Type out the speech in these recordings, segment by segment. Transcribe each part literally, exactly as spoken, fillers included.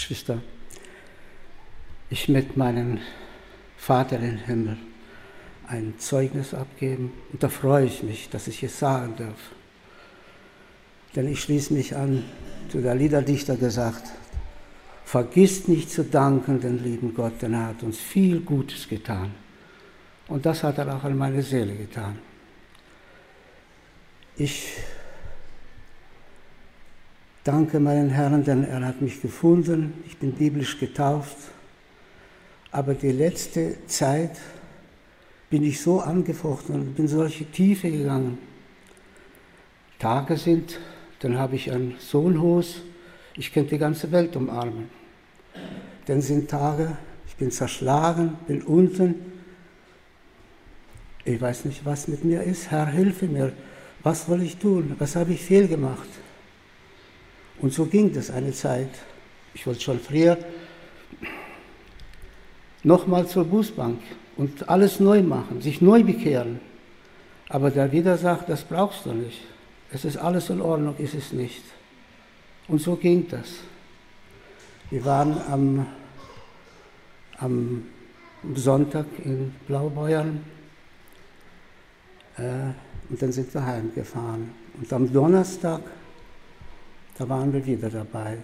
Geschwister, ich möchte meinen Vater im Himmel ein Zeugnis abgeben und da freue ich mich, dass ich es sagen darf. Denn ich schließe mich an zu der Liederdichter gesagt, vergiss nicht zu danken den lieben Gott, denn er hat uns viel Gutes getan. Und das hat er auch an meine Seele getan. Ich danke meinen Herrn, denn er hat mich gefunden, ich bin biblisch getauft, aber die letzte Zeit bin ich so angefochten und bin solche Tiefe gegangen. Tage sind, dann habe ich ein Sohnhaus, ich könnte die ganze Welt umarmen. Dann sind Tage, ich bin zerschlagen, bin unten, ich weiß nicht, was mit mir ist, Herr, hilfe mir, was soll ich tun, was habe ich fehlgemacht? Und so ging das eine Zeit. Ich wollte schon früher nochmal zur Bußbank und alles neu machen, sich neu bekehren. Aber der wieder sagt, das brauchst du nicht. Es ist alles in Ordnung, ist es nicht. Und so ging das. Wir waren am, am Sonntag in Blaubeuern äh, und dann sind wir heimgefahren. Und am Donnerstag, da waren wir wieder dabei.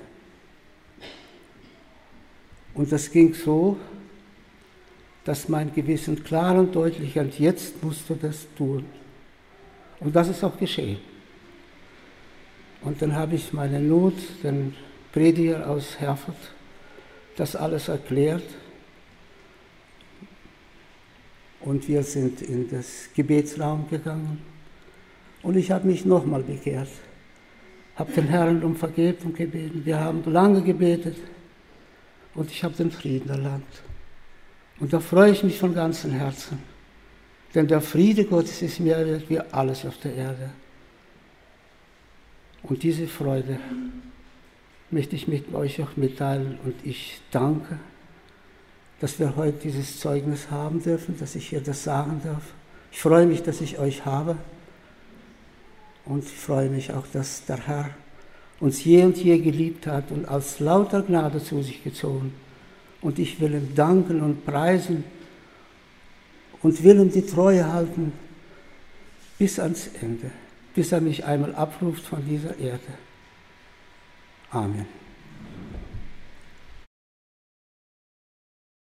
Und das ging so, dass mein Gewissen klar und deutlich, und jetzt musst du das tun. Und das ist auch geschehen. Und dann habe ich meine Not, den Prediger aus Herford, das alles erklärt. Und wir sind in das Gebetsraum gegangen. Und ich habe mich nochmal bekehrt. Habe den Herrn um Vergebung gebeten. Wir haben lange gebetet. Und ich habe den Frieden erlangt. Und da freue ich mich von ganzem Herzen. Denn der Friede Gottes ist mehr wert wie alles auf der Erde. Und diese Freude möchte ich mit euch auch mitteilen. Und ich danke, dass wir heute dieses Zeugnis haben dürfen, dass ich hier das sagen darf. Ich freue mich, dass ich euch habe. Und ich freue mich auch, dass der Herr uns je und je geliebt hat und aus lauter Gnade zu sich gezogen. Und ich will ihm danken und preisen und will ihm die Treue halten bis ans Ende, bis er mich einmal abruft von dieser Erde. Amen.